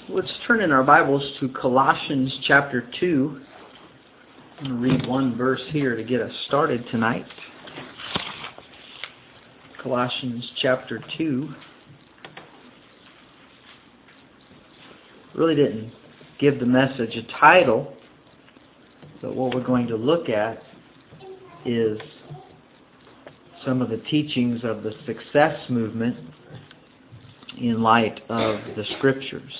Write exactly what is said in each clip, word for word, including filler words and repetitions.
Let's turn in our Bibles to Colossians chapter two. I'm going to read one verse here to get us started tonight. Colossians chapter two. Really didn't give the message a title, but what we're going to look at is some of the teachings of the success movement in light of the Scriptures.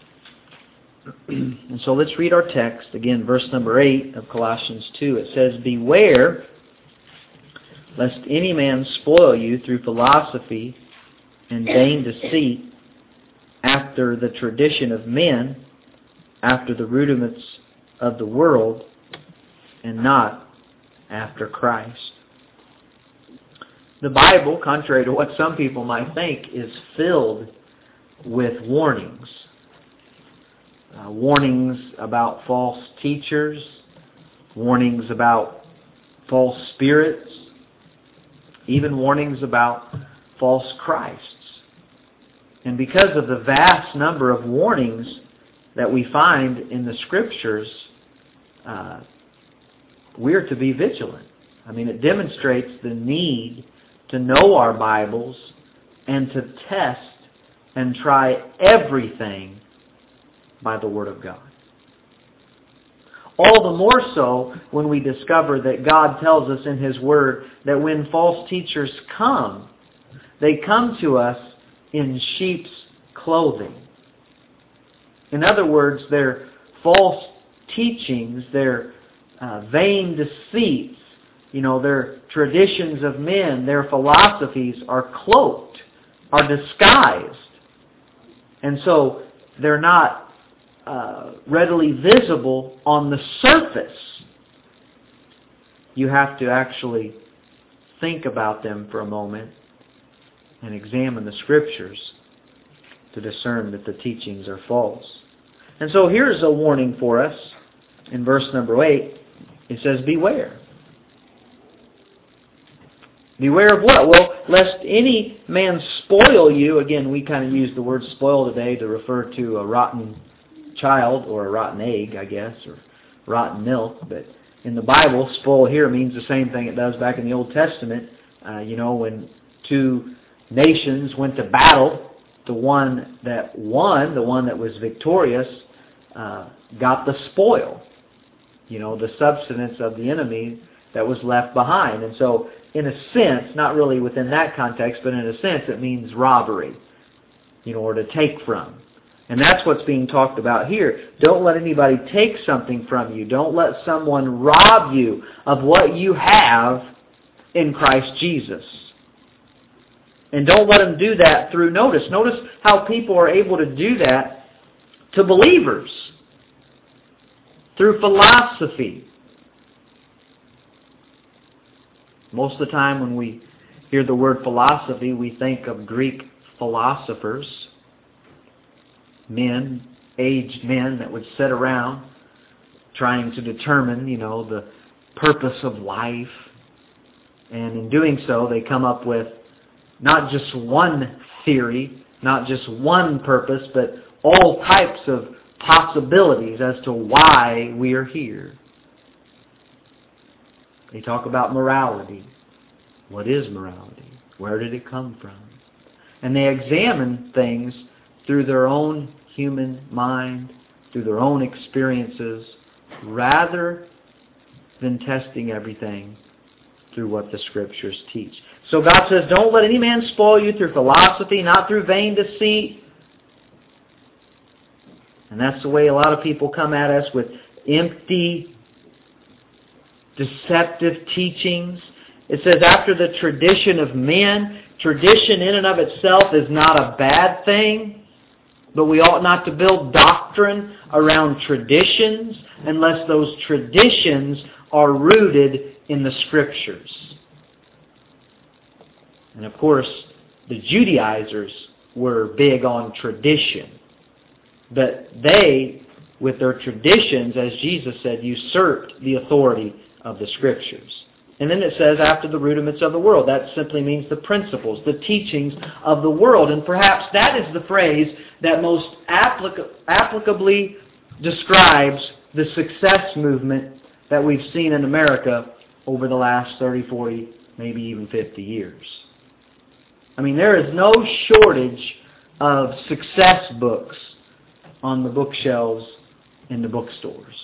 And so let's read our text. Again, verse number eight of Colossians two. It says, "Beware lest any man spoil you through philosophy and vain deceit, after the tradition of men, after the rudiments of the world, and not after Christ." The Bible, contrary to what some people might think, is filled with warnings. Uh, warnings about false teachers, warnings about false spirits, even warnings about false Christs. And because of the vast number of warnings that we find in the Scriptures, uh, we're to be vigilant. I mean, it demonstrates the need to know our Bibles and to test and try everything by the Word of God. All the more so when we discover that God tells us in His Word that when false teachers come, they come to us in sheep's clothing. In other words, their false teachings, their uh, vain deceits, you know, their traditions of men, their philosophies are cloaked, are disguised. And so they're not uh, readily visible on the surface. You have to actually think about them for a moment and examine the Scriptures to discern that the teachings are false. And so here's a warning for us in verse number eight. It says, "Beware." Beware of what? Well, lest any man spoil you. Again, we kind of use the word spoil today to refer to a rotten child or a rotten egg, I guess, or rotten milk. But in the Bible, spoil here means the same thing it does back in the Old Testament. Uh, you know, when two nations went to battle, the one that won, the one that was victorious, uh, got the spoil. You know, the substance of the enemy that was left behind. And so, in a sense, not really within that context, but in a sense it means robbery, you know, or to take from. And that's what's being talked about here. Don't let anybody take something from you. Don't let someone rob you of what you have in Christ Jesus. And don't let them do that through notice. Notice how people are able to do that to believers. Through philosophy. Most of the time when we hear the word philosophy, we think of Greek philosophers, men, aged men that would sit around trying to determine, you know, the purpose of life. And in doing so, they come up with not just one theory, not just one purpose, but all types of possibilities as to why we are here. They talk about morality. What is morality? Where did it come from? And they examine things through their own human mind, through their own experiences, rather than testing everything through what the Scriptures teach. So God says, don't let any man spoil you through philosophy, not through vain deceit. And that's the way a lot of people come at us, with empty, deceptive teachings. It says, after the tradition of men. Tradition in and of itself is not a bad thing, but we ought not to build doctrine around traditions unless those traditions are rooted in the Scriptures. And of course, the Judaizers were big on tradition, but they, with their traditions, as Jesus said, usurped the authority of the Scriptures. And then it says, after the rudiments of the world. That simply means the principles, the teachings of the world. And perhaps that is the phrase that most applic- applicably describes the success movement that we've seen in America over the last thirty, forty, maybe even fifty years. I mean, there is no shortage of success books on the bookshelves in the bookstores.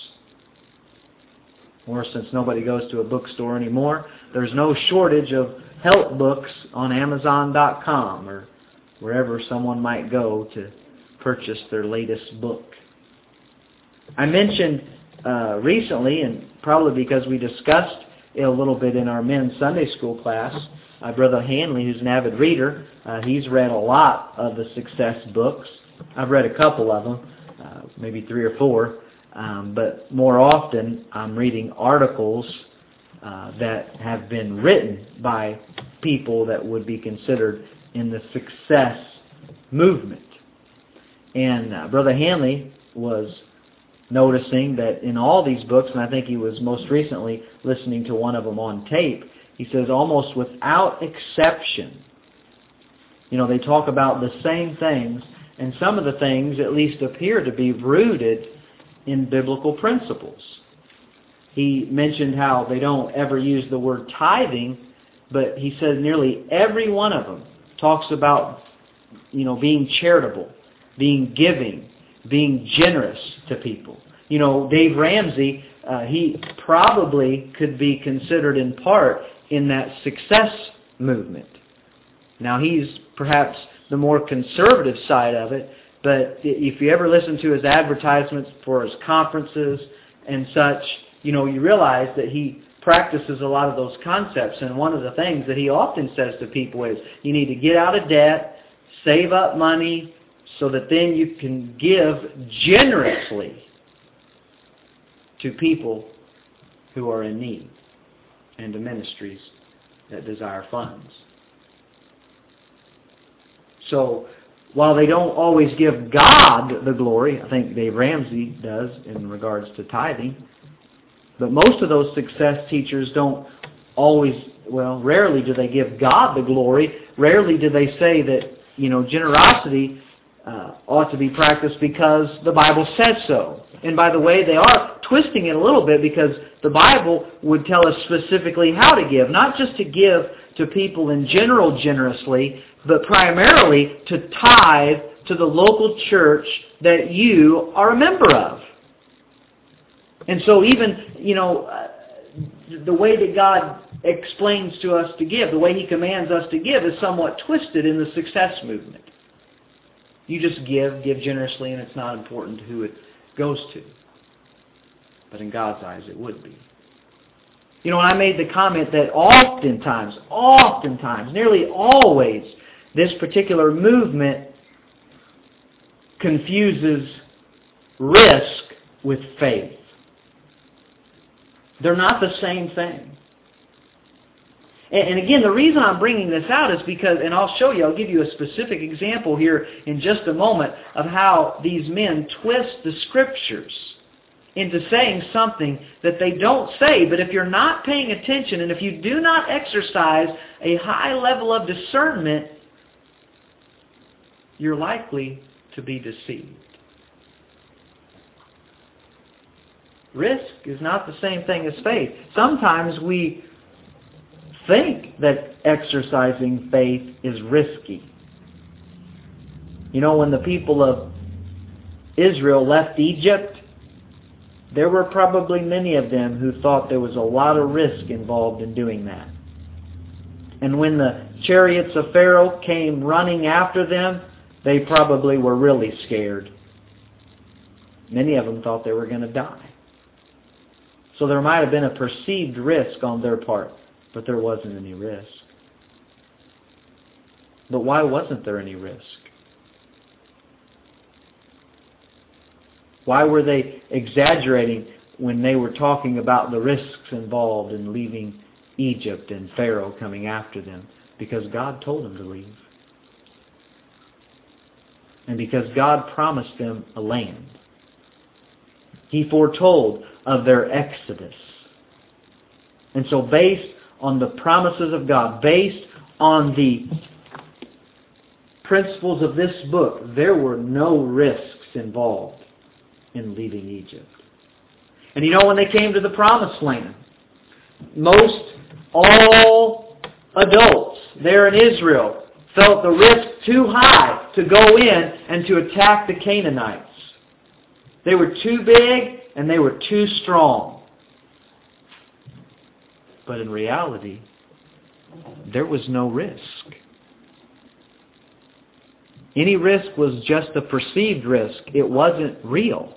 Or since nobody goes to a bookstore anymore, there's no shortage of help books on Amazon dot com or wherever someone might go to purchase their latest book. I mentioned uh, recently, and probably because we discussed it a little bit in our men's Sunday school class, uh, Brother Hanley, who's an avid reader, uh, he's read a lot of the success books. I've read a couple of them, uh, maybe three or four. Um, but more often, I'm reading articles uh, that have been written by people that would be considered in the success movement. And uh, Brother Hanley was noticing that in all these books, and I think he was most recently listening to one of them on tape, he says almost without exception, you know, they talk about the same things, and some of the things at least appear to be rooted in biblical principles. He mentioned how they don't ever use the word tithing, but he says nearly every one of them talks about, you know, being charitable, being giving, being generous to people. You know, Dave Ramsey, uh, he probably could be considered in part in that success movement. Now, he's perhaps the more conservative side of it, but if you ever listen to his advertisements for his conferences and such, you know, you realize that he practices a lot of those concepts. And one of the things that he often says to people is, you need to get out of debt, save up money, so that then you can give generously to people who are in need and to ministries that desire funds. So, while they don't always give God the glory, I think Dave Ramsey does in regards to tithing, but most of those success teachers don't always, well, rarely do they give God the glory. Rarely do they say that, you know, generosity uh, ought to be practiced because the Bible says so. And by the way, they are twisting it a little bit because the Bible would tell us specifically how to give, not just to give to people in general generously, but primarily to tithe to the local church that you are a member of. And so even, you know, uh, the way that God explains to us to give, the way He commands us to give is somewhat twisted in the success movement. You just give, give generously, and it's not important who it goes to. But in God's eyes, it would be. You know, when I made the comment that oftentimes, oftentimes, nearly always, this particular movement confuses risk with faith. They're not the same thing. And again, the reason I'm bringing this out is because, and I'll show you, I'll give you a specific example here in just a moment of how these men twist the Scriptures into saying something that they don't say. But if you're not paying attention and if you do not exercise a high level of discernment, you're likely to be deceived. Risk is not the same thing as faith. Sometimes we think that exercising faith is risky. You know, when the people of Israel left Egypt, there were probably many of them who thought there was a lot of risk involved in doing that. And when the chariots of Pharaoh came running after them, they probably were really scared. Many of them thought they were going to die. So there might have been a perceived risk on their part, but there wasn't any risk. But why wasn't there any risk? Why were they exaggerating when they were talking about the risks involved in leaving Egypt and Pharaoh coming after them? Because God told them to leave. And because God promised them a land. He foretold of their exodus. And so based on the promises of God, based on the principles of this book, there were no risks involved in leaving Egypt. And you know, when they came to the promised land, most all adults there in Israel felt the risk too high to go in and to attack the Canaanites. They were too big and they were too strong. But in reality, there was no risk. Any risk was just a perceived risk. It wasn't real.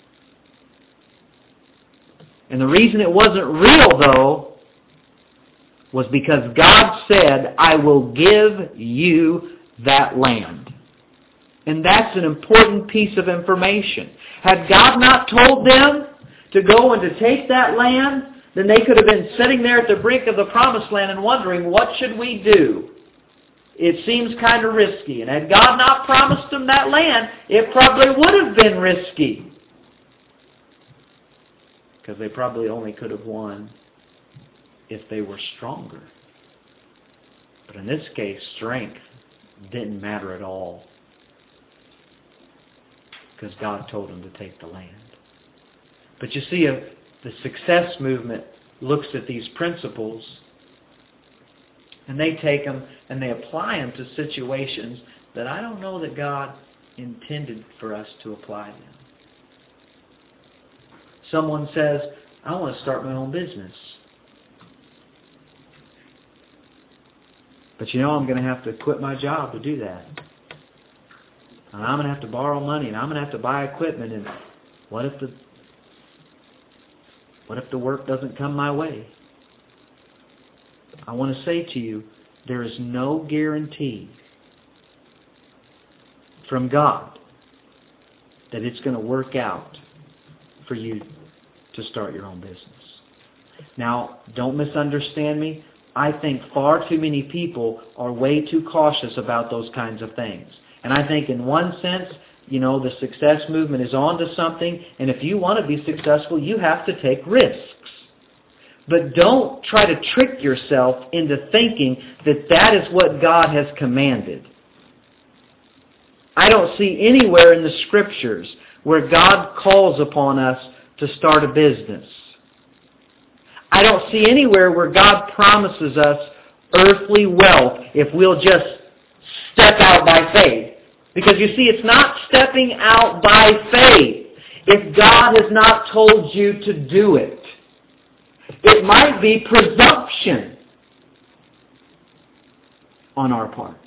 And the reason it wasn't real, though, was because God said, I will give you that land. And that's an important piece of information. Had God not told them to go and to take that land, then they could have been sitting there at the brink of the promised land and wondering, what should we do? It seems kind of risky. And had God not promised them that land, it probably would have been risky. Because they probably only could have won if they were stronger. But in this case, strength didn't matter at all. Because God told them to take the land. But you see, uh, the success movement looks at these principles and they take them and they apply them to situations that I don't know that God intended for us to apply them. Someone says, I want to start my own business. But you know, I'm going to have to quit my job to do that. And I'm going to have to borrow money, and I'm going to have to buy equipment. And what if the what if the work doesn't come my way? I want to say to you, there is no guarantee from God that it's going to work out for you to start your own business. Now, don't misunderstand me. I think far too many people are way too cautious about those kinds of things. And I think in one sense, you know, the success movement is on to something, and if you want to be successful, you have to take risks. But don't try to trick yourself into thinking that that is what God has commanded. I don't see anywhere in the Scriptures where God calls upon us to start a business. I don't see anywhere where God promises us earthly wealth if we'll just step out by faith. Because you see, it's not stepping out by faith if God has not told you to do it. It might be presumption on our part.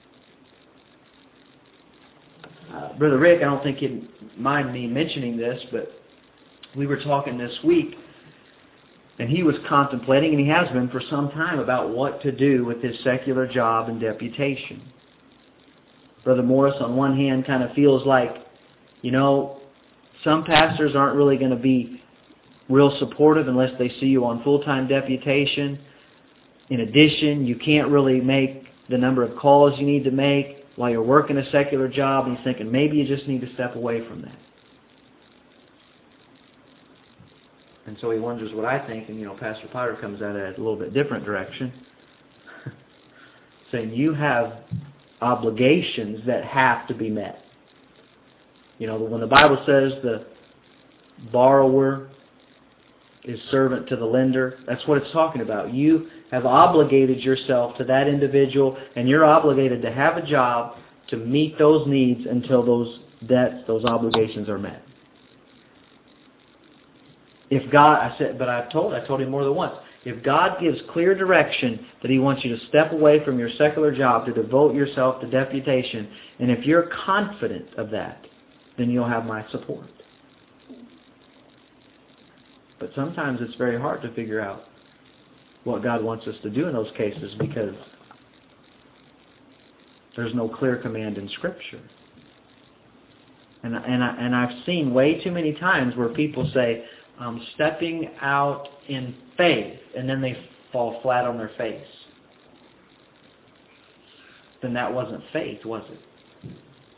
Uh, Brother Rick, I don't think you'd mind me mentioning this, but we were talking this week, and he was contemplating, and he has been for some time, about what to do with his secular job and deputation. Brother Morris, on one hand, kind of feels like, you know, some pastors aren't really going to be real supportive unless they see you on full-time deputation. In addition, you can't really make the number of calls you need to make while you're working a secular job, and he's thinking maybe you just need to step away from that. And so he wonders what I think, and you know, Pastor Potter comes at it a little bit different direction, saying you have obligations that have to be met. You know, when the Bible says the borrower is servant to the lender, that's what it's talking about. You have obligated yourself to that individual, and you're obligated to have a job to meet those needs until those debts, those obligations are met. If God, I said, but I've told, I told him more than once, if God gives clear direction that He wants you to step away from your secular job to devote yourself to deputation, and if you're confident of that, then you'll have my support. But sometimes it's very hard to figure out what God wants us to do in those cases because there's no clear command in Scripture. And, and, I, and I've seen way too many times where people say, I'm stepping out in faith, and then they fall flat on their face. Then that wasn't faith, was it?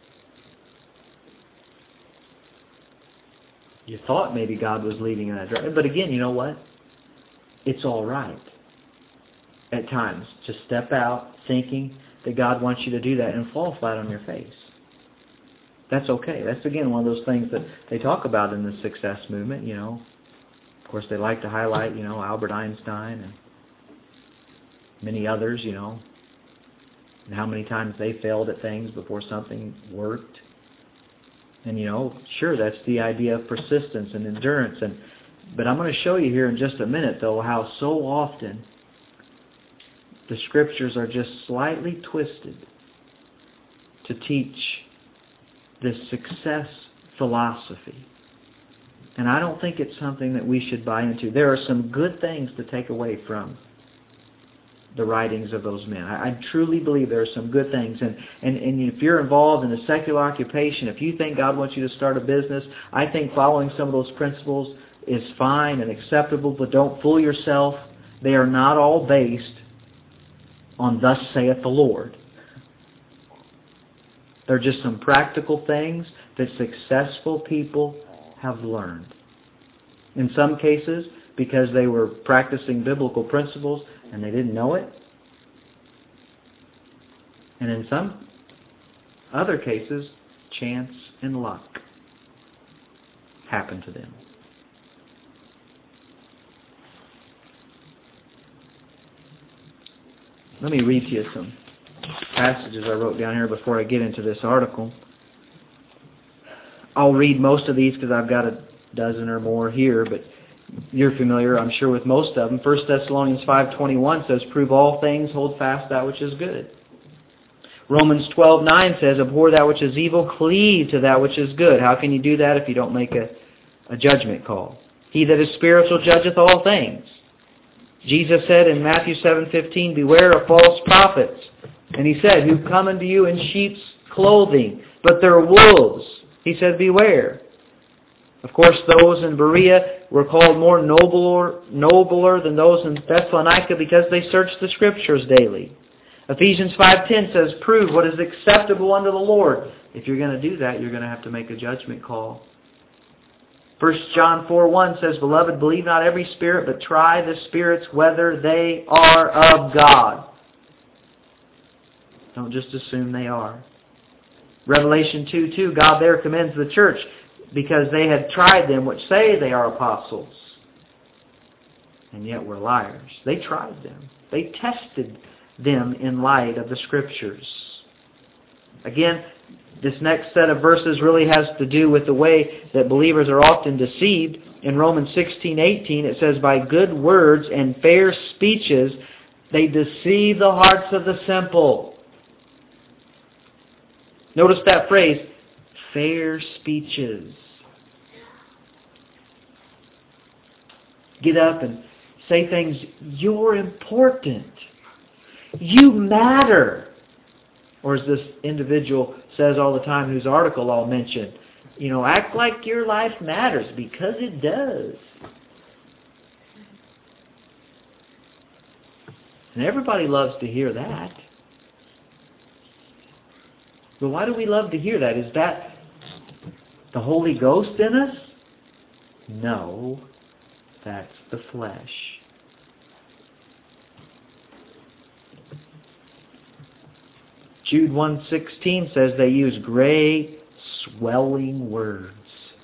You thought maybe God was leading in that direction. But again, you know what? It's all right. at times to step out thinking that God wants you to do that and fall flat on your face. That's okay. That's, again, one of those things that they talk about in the success movement, you know. Of course, they like to highlight, you know, Albert Einstein and many others, you know, and how many times they failed at things before something worked. And, you know, sure, that's the idea of persistence and endurance. And but I'm going to show you here in just a minute, though, how so often the Scriptures are just slightly twisted to teach this success philosophy. And I don't think it's something that we should buy into. There are some good things to take away from the writings of those men. I, I truly believe there are some good things. And, and, and if you're involved in a secular occupation, if you think God wants you to start a business, I think following some of those principles is fine and acceptable, but don't fool yourself. They are not all based on thus saith the Lord. They're just some practical things that successful people have learned. In some cases, because they were practicing biblical principles and they didn't know it. And in some other cases, chance and luck happened to them. Let me read to you some passages I wrote down here before I get into this article. I'll read most of these because I've got a dozen or more here, but you're familiar, I'm sure, with most of them. First Thessalonians five twenty-one says, "Prove all things, hold fast that which is good." Romans twelve nine says, "Abhor that which is evil, cleave to that which is good." How can you do that if you don't make a, a judgment call? "He that is spiritual judgeth all things." Jesus said in Matthew seven fifteen, "Beware of false prophets." And He said, "Who come unto you in sheep's clothing, but they're wolves." He said, "Beware." Of course, those in Berea were called more nobler, nobler than those in Thessalonica because they searched the Scriptures daily. Ephesians five ten says, "Prove what is acceptable unto the Lord." If you're going to do that, you're going to have to make a judgment call. First John four one says, "Beloved, believe not every spirit, but try the spirits whether they are of God." Don't just assume they are. Revelation two two, God there commends the church because they had tried them which say they are apostles, and yet were liars. They tried them. They tested them in light of the Scriptures. Again, this next set of verses really has to do with the way that believers are often deceived. In Romans sixteen eighteen, it says, "By good words and fair speeches they deceive the hearts of the simple." Notice that phrase, fair speeches. Get up and say things, "You're important. You matter." Or as this individual says all the time, whose article I'll mention, you know, act like your life matters, because it does. And everybody loves to hear that. But why do we love to hear that? Is that the Holy Ghost in us? No, that's the flesh. Jude one sixteen says they use great swelling words.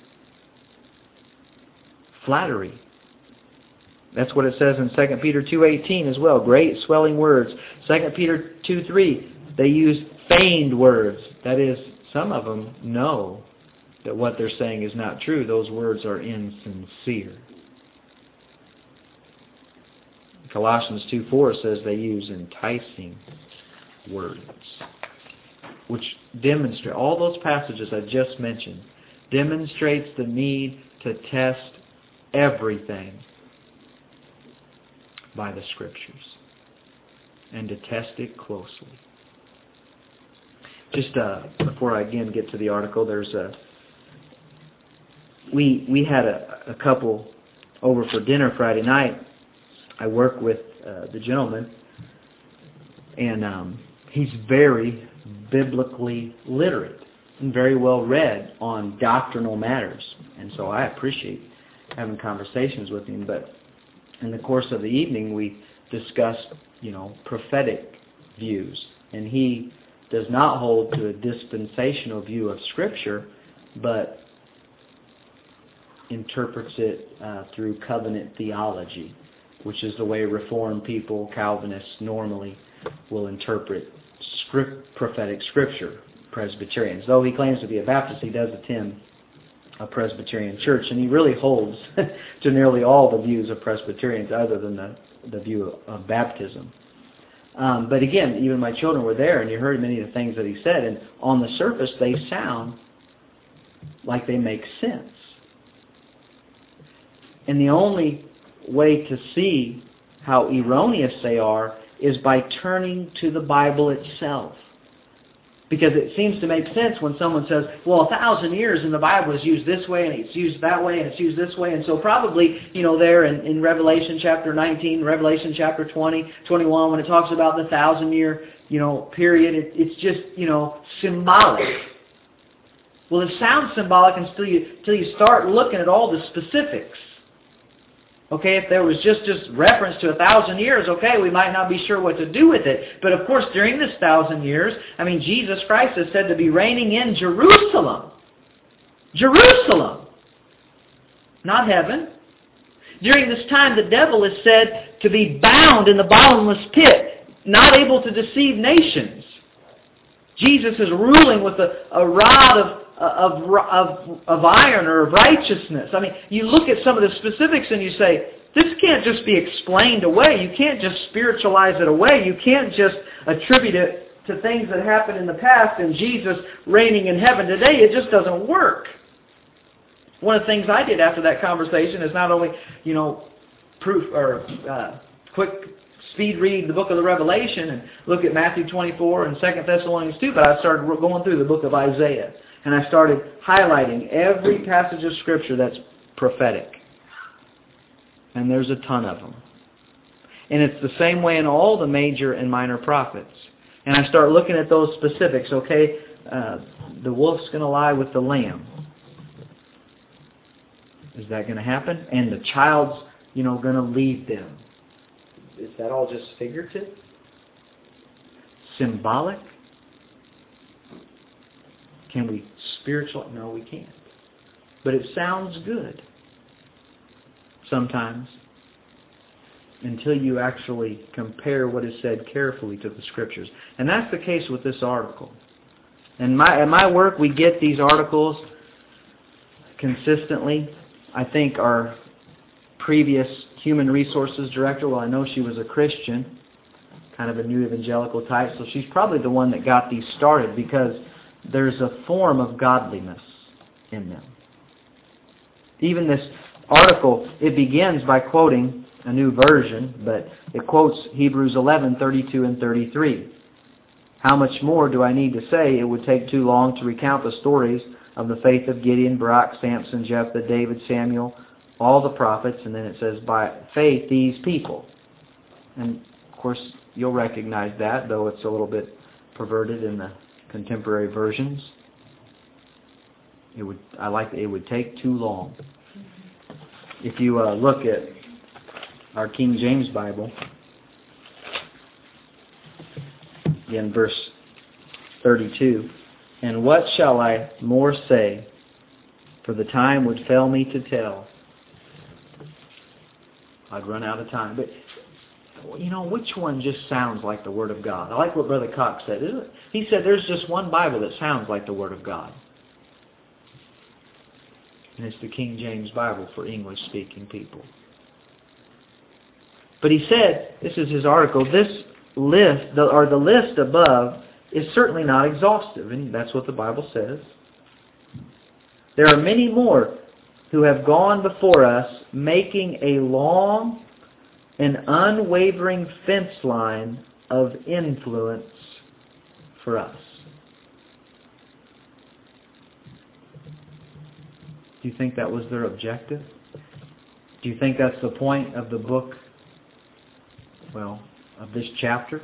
Flattery. That's what it says in Second Peter two eighteen as well. Great swelling words. Second Peter two three, they use feigned words. That is, some of them know that what they're saying is not true. Those words are insincere. Colossians two four says they use enticing words, which demonstrate, all those passages I just mentioned, demonstrates the need to test everything by the Scriptures and to test it closely. Just uh, before I again get to the article, there's a we we had a, a couple over for dinner Friday night. I work with uh, the gentleman, and um, he's very biblically literate and very well read on doctrinal matters, and so I appreciate having conversations with him. But in the course of the evening, we discuss, you know, prophetic views. And he does not hold to a dispensational view of Scripture, but interprets it uh, through covenant theology, which is the way Reformed people, Calvinists, normally will interpret script, prophetic Scripture. Presbyterians. Though he claims to be a Baptist, he does attend a Presbyterian church, and he really holds to nearly all the views of Presbyterians other than the, the view of, of baptism. Um, but again, even my children were there, and you heard many of the things that he said, and on the surface they sound like they make sense. And the only way to see how erroneous they are is by turning to the Bible itself. Because it seems to make sense when someone says, well, a thousand years in the Bible is used this way, and it's used that way, and it's used this way. And so probably, you know, there in, in Revelation chapter nineteen, Revelation chapter twenty, twenty-one, when it talks about the thousand-year, you know, period, it, it's just, you know, symbolic. Well, it sounds symbolic until you, until you start looking at all the specifics. Okay, if there was just, just reference to a thousand years, okay, we might not be sure what to do with it. But of course, during this thousand years, I mean, Jesus Christ is said to be reigning in Jerusalem. Jerusalem. Not heaven. During this time, the devil is said to be bound in the bottomless pit, not able to deceive nations. Jesus is ruling with a, a rod of Of, of, of iron or of righteousness. I mean, you look at some of the specifics and you say, this can't just be explained away. You can't just spiritualize it away. You can't just attribute it to things that happened in the past and Jesus reigning in heaven today. It just doesn't work. One of the things I did after that conversation is not only, you know, proof or uh, quick speed read the book of the Revelation and look at Matthew twenty-four and Second Thessalonians two, but I started going through the book of Isaiah. And I started highlighting every passage of Scripture that's prophetic. And there's a ton of them. And it's the same way in all the major and minor prophets. And I start looking at those specifics. Okay, uh, the wolf's going to lie with the lamb. Is that going to happen? And the child's, you know, going to lead them. Is that all just figurative? Symbolic? Can we spiritual? No, we can't. But it sounds good sometimes until you actually compare what is said carefully to the Scriptures. And that's the case with this article. And my, at my work, we get these articles consistently. I think our previous human resources director, well, I know she was a Christian, kind of a new evangelical type, so she's probably the one that got these started because there's a form of godliness in them. Even this article, it begins by quoting a new version, but it quotes Hebrews eleven, thirty-two and thirty-three. How much more do I need to say? It would take too long to recount the stories of the faith of Gideon, Barak, Samson, Jephthah, David, Samuel, all the prophets, and then it says, by faith these people. And of course, you'll recognize that, though it's a little bit perverted in the contemporary versions. It would, I like it would take too long. If you uh, look at our King James Bible, again, verse thirty-two, and what shall I more say? For the time would fail me to tell. I'd run out of time. But you know, which one just sounds like the Word of God? I like what Brother Cox said. Isn't it? He said there's just one Bible that sounds like the Word of God. And it's the King James Bible for English-speaking people. But he said, this is his article, this list, the, or the list above, is certainly not exhaustive. And that's what the Bible says. There are many more who have gone before us, making a long an unwavering fence line of influence for us. Do you think that was their objective? Do you think that's the point of the book, well, of this chapter?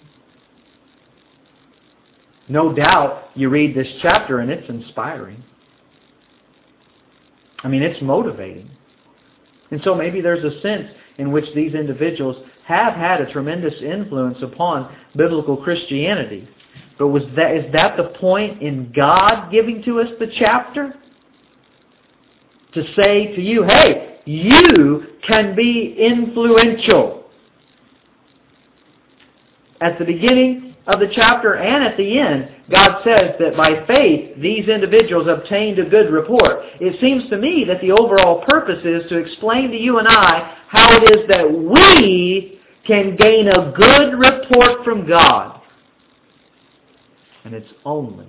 No doubt you read this chapter and it's inspiring. I mean, it's motivating. And so maybe there's a sense in which these individuals have had a tremendous influence upon biblical Christianity. But was that is that the point in God giving to us the chapter? To say to you, hey, you can be influential. At the beginning of the chapter and at the end, God says that by faith, these individuals obtained a good report. It seems to me that the overall purpose is to explain to you and I how it is that we can gain a good report from God. And it's only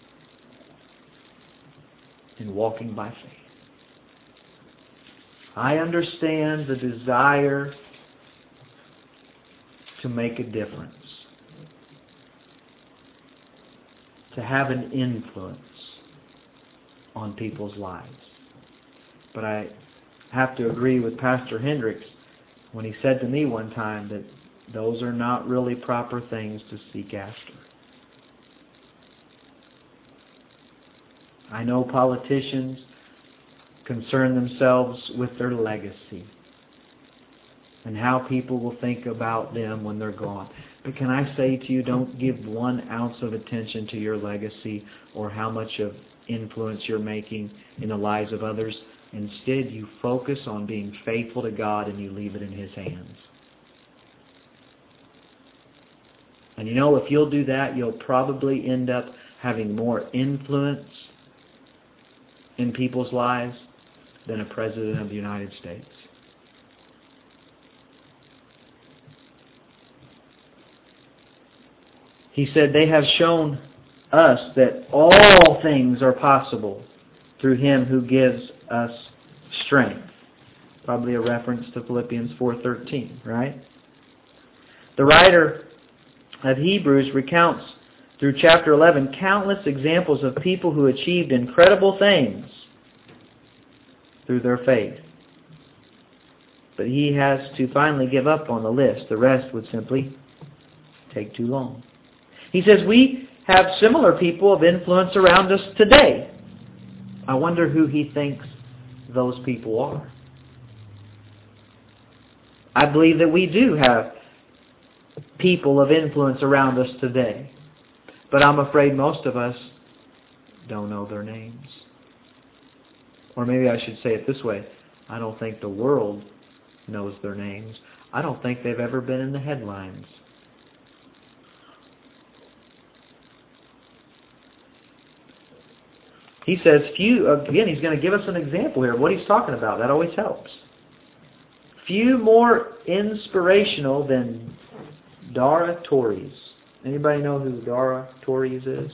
in walking by faith. I understand the desire to make a difference, to have an influence on people's lives. But I have to agree with Pastor Hendricks when he said to me one time that those are not really proper things to seek after. I know politicians concern themselves with their legacy and how people will think about them when they're gone. But can I say to you, don't give one ounce of attention to your legacy or how much of influence you're making in the lives of others. Instead, you focus on being faithful to God and you leave it in His hands. And you know, if you'll do that, you'll probably end up having more influence in people's lives than a president of the United States. He said, they have shown us that all things are possible through Him who gives us strength. Probably a reference to Philippians four thirteen, right? The writer of Hebrews recounts through chapter eleven countless examples of people who achieved incredible things through their faith. But he has to finally give up on the list. The rest would simply take too long. He says, we have similar people of influence around us today. I wonder who he thinks those people are. I believe that we do have people of influence around us today. But I'm afraid most of us don't know their names. Or maybe I should say it this way. I don't think the world knows their names. I don't think they've ever been in the headlines. He says, few, again, he's going to give us an example here of what he's talking about. That always helps. Few more inspirational than Dara Torres. Anybody know who Dara Torres is?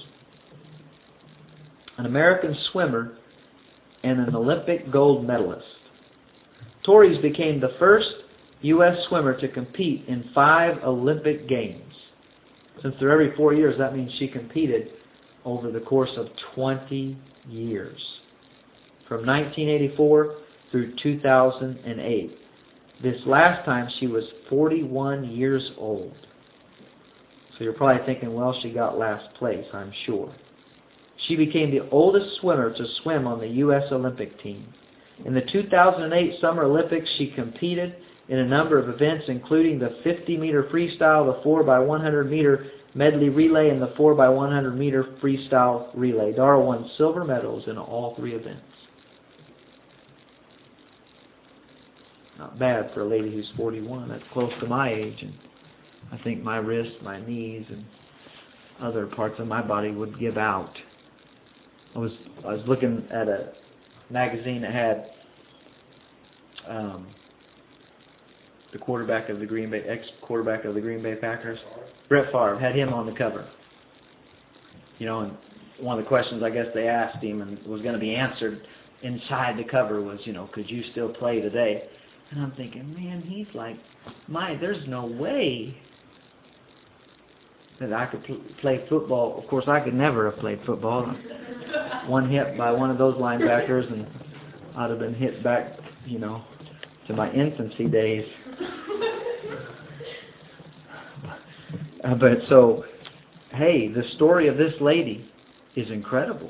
An American swimmer and an Olympic gold medalist. Torres became the first U S swimmer to compete in five Olympic Games. Since they're every four years, that means she competed over the course of twenty years. From nineteen eighty-four through two thousand eight. This last time she was forty-one years old. So you're probably thinking, well, she got last place, I'm sure. She became the oldest swimmer to swim on the U S Olympic team. In the two thousand eight Summer Olympics, she competed in a number of events, including the fifty meter freestyle, the four by one hundred meter medley relay, and the four by one hundred meter freestyle relay. Dara won silver medals in all three events. Not bad for a lady who's forty-one. That's close to my age. And I think my wrists, my knees, and other parts of my body would give out. I was I was looking at a magazine that had um, the quarterback of the Green Bay, ex-quarterback of the Green Bay Packers, Brett Favre, had him on the cover. You know, and one of the questions I guess they asked him and was going to be answered inside the cover was, you know, could you still play today? And I'm thinking, man, he's like, my, there's no way that I could pl- play football. Of course, I could never have played football. One hit by one of those linebackers, and I'd have been hit back, you know, to my infancy days. uh, but so, hey, the story of this lady is incredible.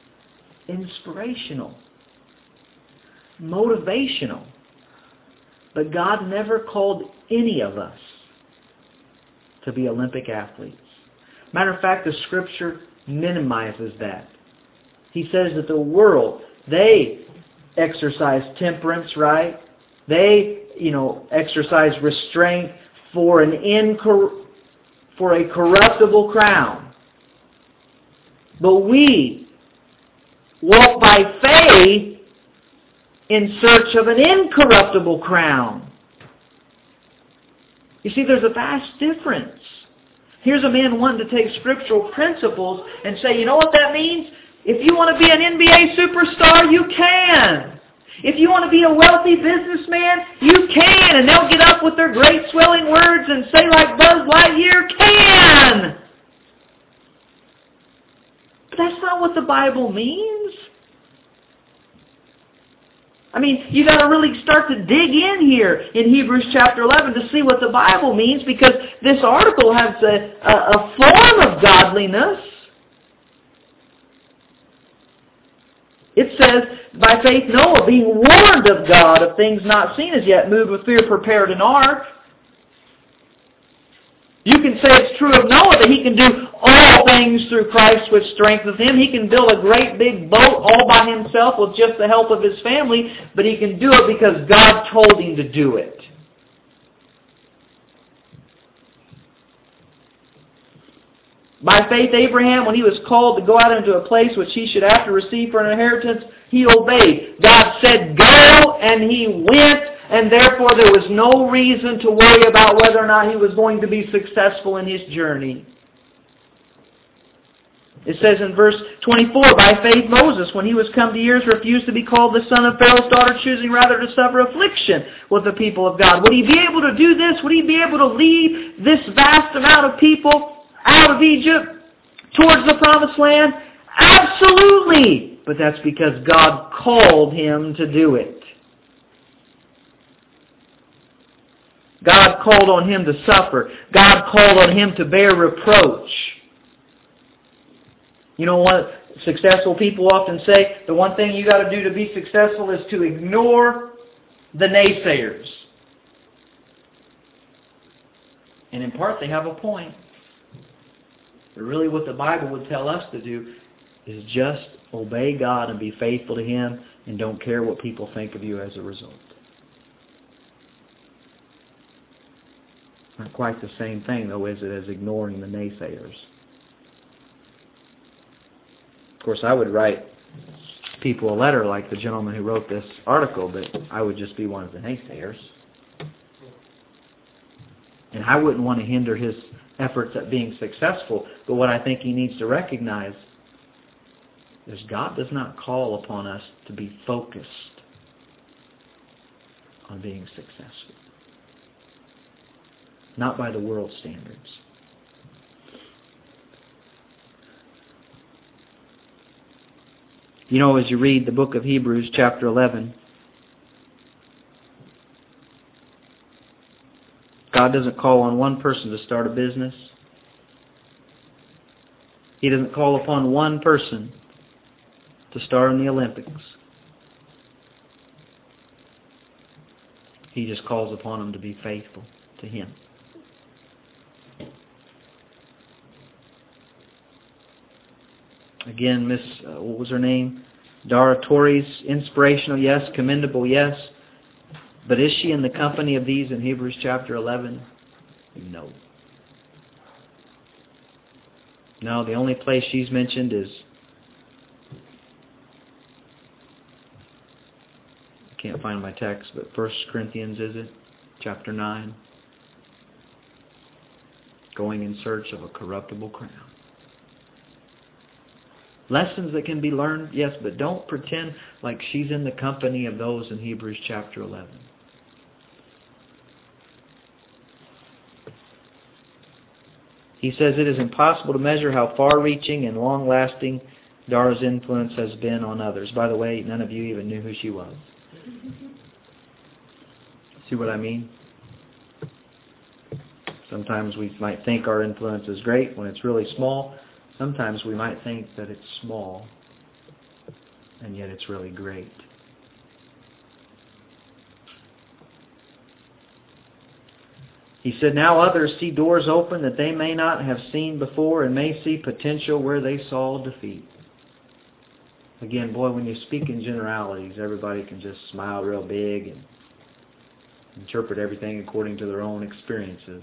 Inspirational. Motivational. But God never called any of us to be Olympic athletes. Matter of fact, the Scripture minimizes that. He says that the world, they exercise temperance, right? They, you know, exercise restraint for an incor- for a corruptible crown. But we walk by faith in search of an incorruptible crown. You see, there's a vast difference. Here's a man wanting to take scriptural principles and say, you know what that means? If you want to be an N B A superstar, you can. If you want to be a wealthy businessman, you can. And they'll get up with their great swelling words and say like Buzz Lightyear, can. But that's not what the Bible means. I mean, you got to really start to dig in here in Hebrews chapter eleven to see what the Bible means, because this article has a, a, a form of godliness. It says, by faith Noah, being warned of God of things not seen as yet, moved with fear, prepared an ark. You can say it's true of Noah that he can do all things through Christ which strengthens him. He can build a great big boat all by himself with just the help of his family, but he can do it because God told him to do it. By faith, Abraham, when he was called to go out into a place which he should after receive for an inheritance, he obeyed. God said, go, and he went, and therefore there was no reason to worry about whether or not he was going to be successful in his journey. It says in verse twenty-four, by faith Moses, when he was come to years, refused to be called the son of Pharaoh's daughter, choosing rather to suffer affliction with the people of God. Would he be able to do this? Would he be able to lead this vast amount of people out of Egypt towards the promised land? Absolutely! But that's because God called him to do it. God called on him to suffer. God called on him to bear reproach. You know what successful people often say? The one thing you got to do to be successful is to ignore the naysayers. And in part they have a point. But really what the Bible would tell us to do is just obey God and be faithful to Him, and don't care what people think of you as a result. Not quite the same thing, though, is it, as ignoring the naysayers. Of course, I would write people a letter like the gentleman who wrote this article, but I would just be one of the naysayers. And I wouldn't want to hinder his efforts at being successful. But what I think he needs to recognize is God does not call upon us to be focused on being successful. Not by the world's standards. You know, as you read the book of Hebrews, chapter eleven, God doesn't call on one person to start a business. He doesn't call upon one person to star in the Olympics. He just calls upon them to be faithful to Him. Again, Miss, uh, what was her name? Dara Torres, inspirational, yes. Commendable, yes. But is she in the company of these in Hebrews chapter eleven? No. No, the only place she's mentioned is, I can't find my text, but First Corinthians, is it? Chapter nine. Going in search of a corruptible crown. Lessons that can be learned, yes, but don't pretend like she's in the company of those in Hebrews chapter eleven. He says it is impossible to measure how far-reaching and long-lasting Dara's influence has been on others. By the way, none of you even knew who she was. See what I mean? Sometimes we might think our influence is great when it's really small. Sometimes we might think that it's small, and yet it's really great. He said, now others see doors open that they may not have seen before and may see potential where they saw defeat. Again, boy, when you speak in generalities, everybody can just smile real big and interpret everything according to their own experiences.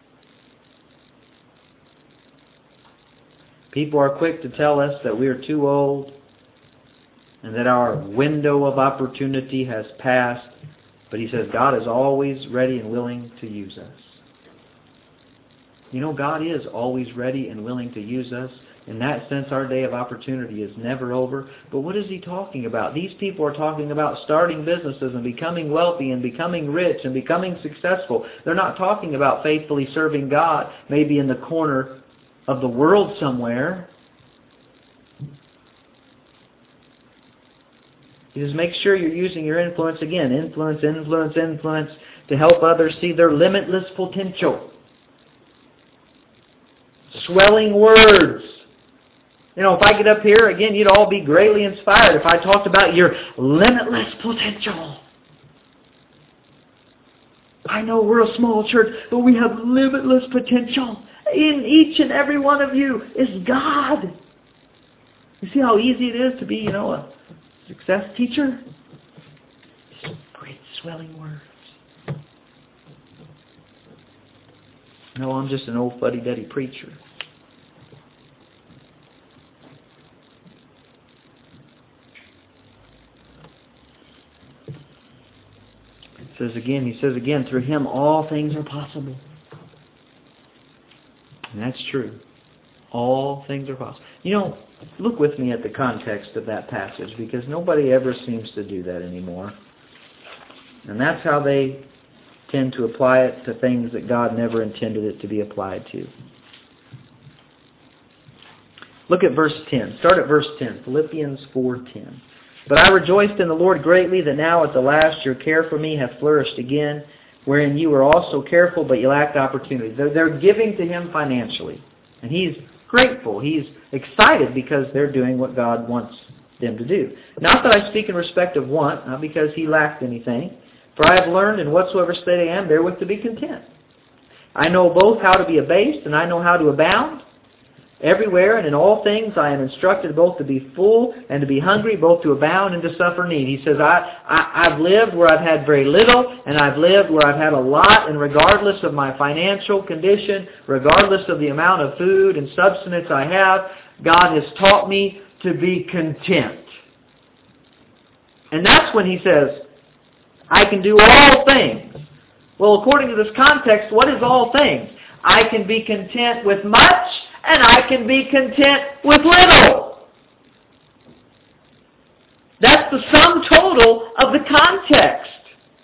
People are quick to tell us that we are too old and that our window of opportunity has passed. But he says God is always ready and willing to use us. You know, God is always ready and willing to use us. In that sense, our day of opportunity is never over. But what is he talking about? These people are talking about starting businesses and becoming wealthy and becoming rich and becoming successful. They're not talking about faithfully serving God, maybe in the corner of the world somewhere. You just make sure you're using your influence, again, influence, influence, influence, to help others see their limitless potential. Swelling words. You know, if I get up here, again, you'd all be greatly inspired if I talked about your limitless potential. I know we're a small church, but we have limitless potential. In each and every one of you is God. You see how easy it is to be, you know, a success teacher? Great swelling words. No, I'm just an old fuddy-duddy preacher. It says again, he says again, through him all things are possible. And that's true. All things are possible. You know, look with me at the context of that passage, because nobody ever seems to do that anymore. And that's how they tend to apply it to things that God never intended it to be applied to. Look at verse ten. Start at verse ten. Philippians four ten. But I rejoiced in the Lord greatly that now at the last your care for me hath flourished again, wherein you were also careful, but you lacked opportunity. They're, they're giving to him financially. And he's grateful. He's excited because they're doing what God wants them to do. Not that I speak in respect of want, not because he lacked anything. For I have learned in whatsoever state I am therewith to be content. I know both how to be abased and I know how to abound. Everywhere and in all things I am instructed both to be full and to be hungry, both to abound and to suffer need. He says, I, I, I've lived where I've had very little, and I've lived where I've had a lot, and regardless of my financial condition, regardless of the amount of food and substance I have, God has taught me to be content. And that's when he says, I can do all things. Well, according to this context, what is all things? I can be content with much, and I can be content with little. That's the sum total of the context.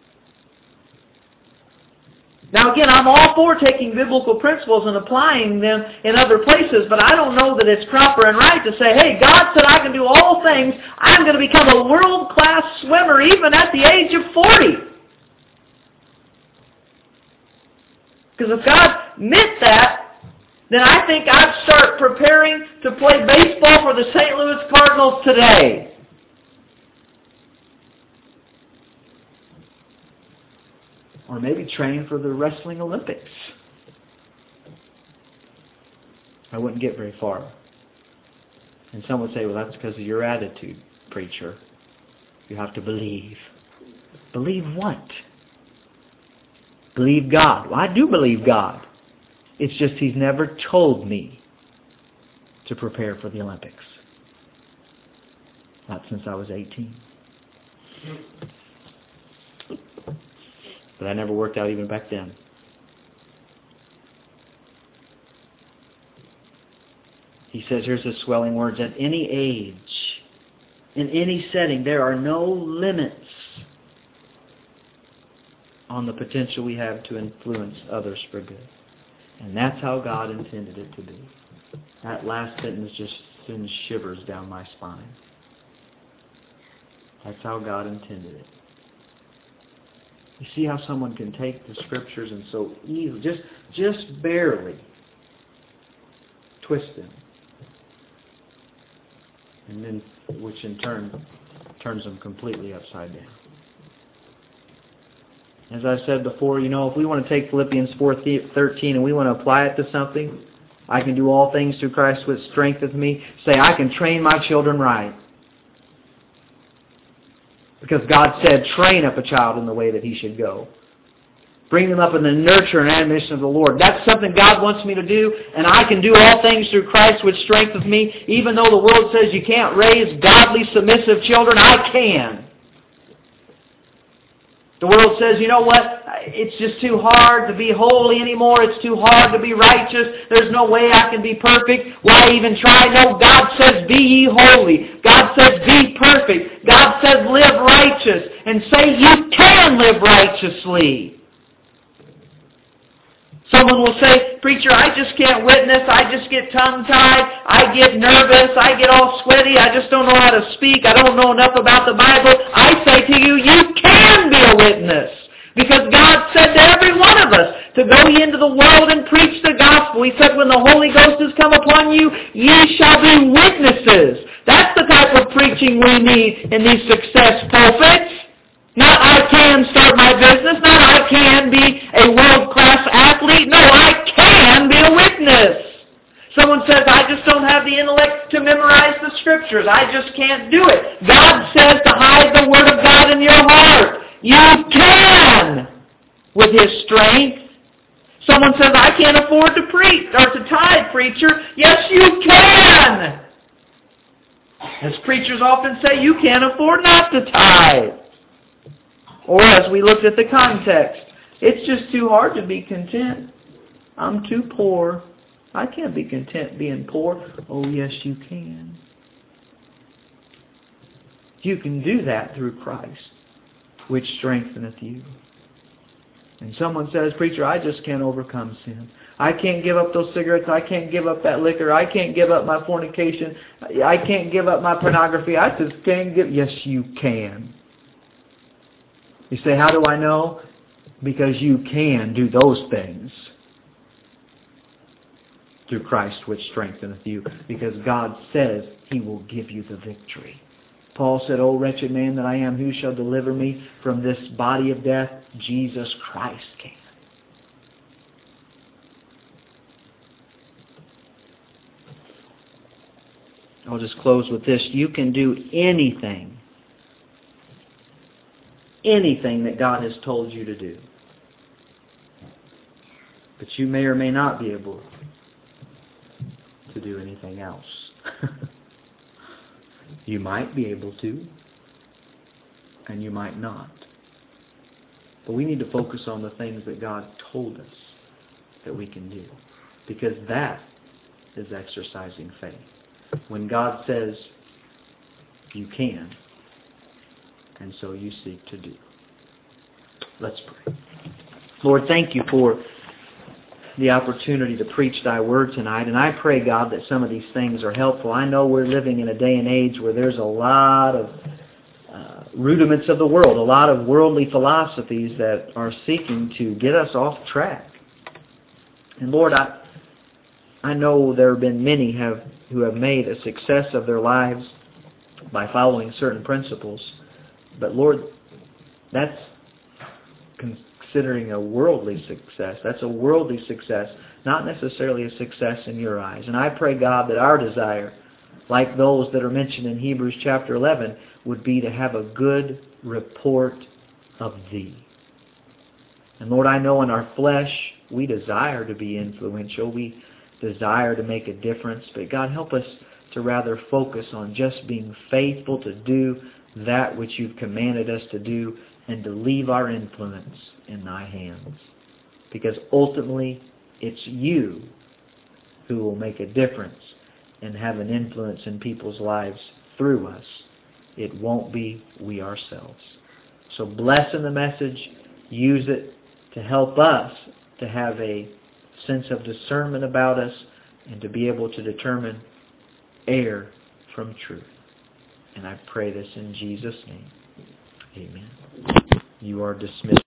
Now again, I'm all for taking biblical principles and applying them in other places, but I don't know that it's proper and right to say, hey, God said I can do all things. I'm going to become a world-class swimmer even at the age of forty. Because if God meant that, then I think I'd start preparing to play baseball for the Saint Louis Cardinals today. Or maybe train for the Wrestling Olympics. I wouldn't get very far. And some would say, well, that's because of your attitude, preacher. You have to believe. Believe what? Believe God. Well, I do believe God. It's just he's never told me to prepare for the Olympics. Not since I was eighteen. But I never worked out even back then. He says, here's the swelling words, at any age, in any setting, there are no limits on the potential we have to influence others for good. And that's how God intended it to be. That last sentence just sends shivers down my spine. That's how God intended it. You see how someone can take the Scriptures and so easily, just, just barely, twist them. And then, which in turn turns them completely upside down. As I said before, you know, if we want to take Philippians four thirteen and we want to apply it to something, I can do all things through Christ which strengtheneth me. Say, I can train my children right. Because God said, train up a child in the way that he should go. Bring them up in the nurture and admonition of the Lord. That's something God wants me to do, and I can do all things through Christ which strengtheneth me. Even though the world says you can't raise godly, submissive children, I can. The world says, you know what, it's just too hard to be holy anymore. It's too hard to be righteous. There's no way I can be perfect. Why even try? No, God says, be ye holy. God says, be perfect. God says, live righteous. And say you can live righteously. Someone will say, preacher, I just can't witness. I just get tongue-tied. I get nervous. I get all sweaty. I just don't know how to speak. I don't know enough about the Bible. I say to you, you can be a witness. Because God said to every one of us to go ye into the world and preach the gospel. He said, when the Holy Ghost has come upon you, ye shall be witnesses. That's the type of preaching we need in these success pulpits. Not I can start my business, not I can be a world-class athlete. No, I can be a witness. Someone says, I just don't have the intellect to memorize the Scriptures. I just can't do it. God says to hide the Word of God in your heart. You can with His strength. Someone says, I can't afford to preach or to tithe, preacher. Yes, you can. As preachers often say, you can't afford not to tithe. Or as we looked at the context, it's just too hard to be content. I'm too poor. I can't be content being poor. Oh, yes, you can. You can do that through Christ, which strengtheneth you. And someone says, preacher, I just can't overcome sin. I can't give up those cigarettes. I can't give up that liquor. I can't give up my fornication. I can't give up my pornography. I just can't give... Yes, you can. You say, how do I know? Because you can do those things through Christ which strengtheneth you. Because God says He will give you the victory. Paul said, O wretched man that I am, who shall deliver me from this body of death? Jesus Christ can. I'll just close with this. You can do anything anything that God has told you to do. But you may or may not be able to do anything else. You might be able to, and you might not. But we need to focus on the things that God told us that we can do. Because that is exercising faith. When God says, you can, and so you seek to do. Let's pray. Lord, thank you for the opportunity to preach Thy Word tonight. And I pray, God, that some of these things are helpful. I know we're living in a day and age where there's a lot of uh, rudiments of the world, a lot of worldly philosophies that are seeking to get us off track. And Lord, I I know there have been many have who have made a success of their lives by following certain principles. But Lord, that's considering a worldly success. That's a worldly success, not necessarily a success in your eyes. And I pray, God, that our desire, like those that are mentioned in Hebrews chapter eleven, would be to have a good report of Thee. And Lord, I know in our flesh we desire to be influential. We desire to make a difference. But God, help us to rather focus on just being faithful to do that which You've commanded us to do, and to leave our influence in Thy hands. Because ultimately, it's You who will make a difference and have an influence in people's lives through us. It won't be we ourselves. So bless in the message. Use it to help us to have a sense of discernment about us and to be able to determine error from truth. And I pray this in Jesus' name. Amen. You are dismissed.